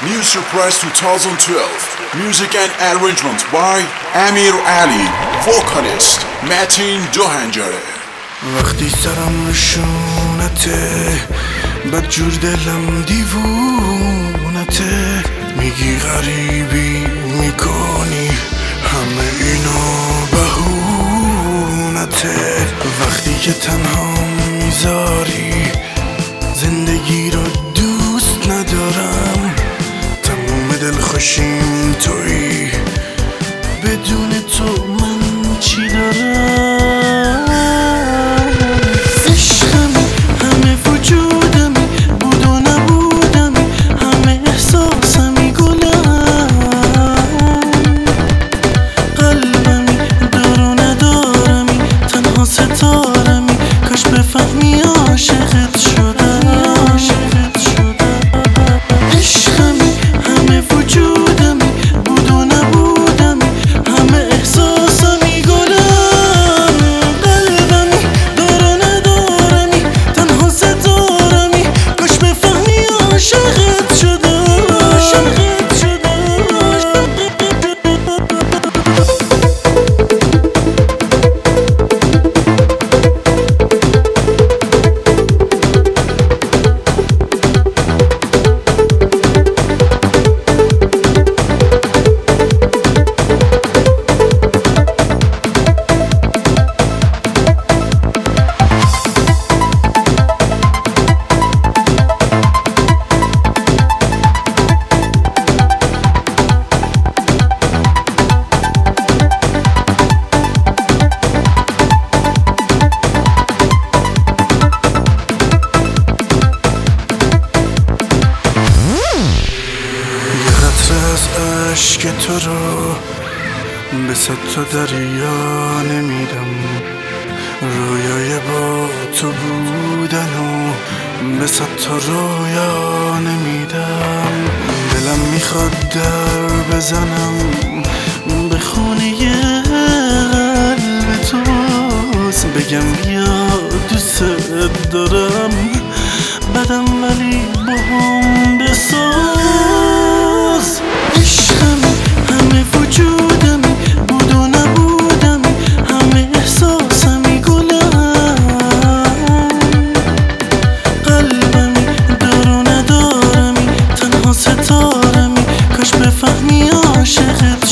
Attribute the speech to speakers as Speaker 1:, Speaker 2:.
Speaker 1: New Surprise 2012. Music and arrangement by Amir Ali. Vocalist Matin Johangare.
Speaker 2: وقتی سرم نشونته بدجور دلم دیوونته میگی غریبی میکنی همه اینو بهونته وقتی که تنها میذاری زندگی رو دوست ندارم تموم دلخوشیم تویی بدون تو من چی دارم عشقمی همه وجودمی بود و نبودمی همه احساسمی گلم قلبمی دار و ندارمی تنها ستارمی کاش بفهمی عاشقت شدم عشقمی همه وجودمی بود و نبودمی همه احساسمی گلم قلبمی دار و ندارمی تنها ستارمی کاش بفهمی عاشقت شدم از عشق تو رو به صد تا دریا نمیدم رویای با تو بودن و به صد تا رویا نمیدم دلم میخواد در بزنم به خونه قلب تو باز بگم بیا دوست دارم بدم ولی با هم بساز عشقمی همه وجودمی بود و نبودمی همه احساسمی گلم قلبمی دار و ندارمی تنها ستارمی کاش بفهمی عاشقت